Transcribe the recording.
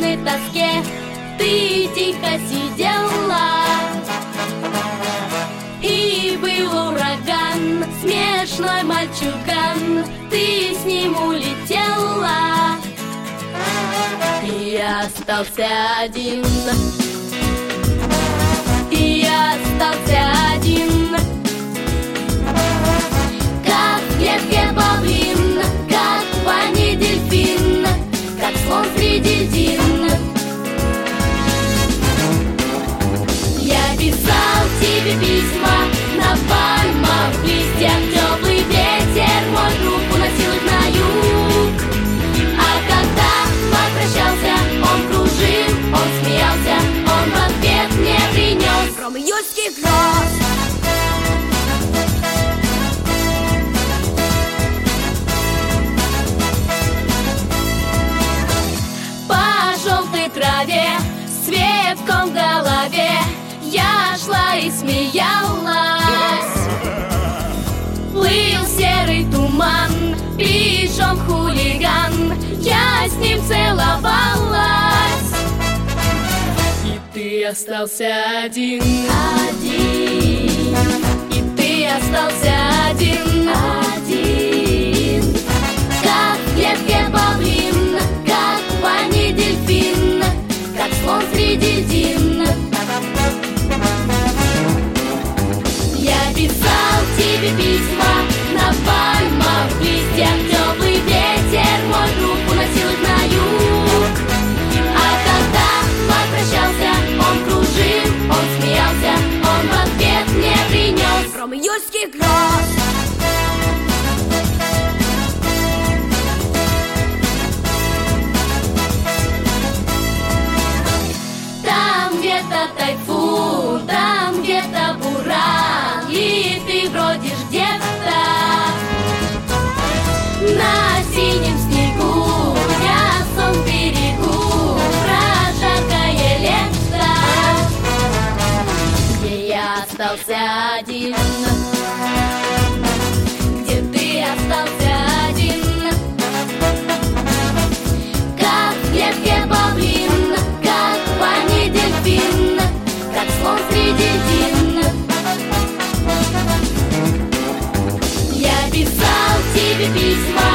грустной тоске ты тихо сидела, и был ураган, смешной мальчуган, ты с ним улетела, и я остался один. И я остался один, как в клетке павлин, как в ванне дельфин, как слон среди льдин. Я писал тебе письма на пальмах, в листьях теплый ветер, мой друг уносил их на юг. А когда попрощался, он кружил, он смеялся, он в ответ мне принес гром июльских гроз. По желтой траве, с ветком в голове, я шла и смеялась. Плыл серый туман, пижон хулиган, я с ним целовалась. И ты остался один, один. И ты остался один, один. Как в клетке павлин, как в ванне дельфин, как слон среди льдин. Я писал тебе письма на пальмах, в листьях теплый ветер, мой друг уносил их на юг. А когда попрощался, он кружил, он смеялся, он в ответ мне принес гром июльских гроз. Там где-то тайфун, там где-то буран, и ты бродишь где-то на синем снегу, ясном берегу, про жаркое лето, где я остался один, где ты остался один, как в клетке павлин, как в ванне дельфин, как слон среди льдин. Я писал тебе письма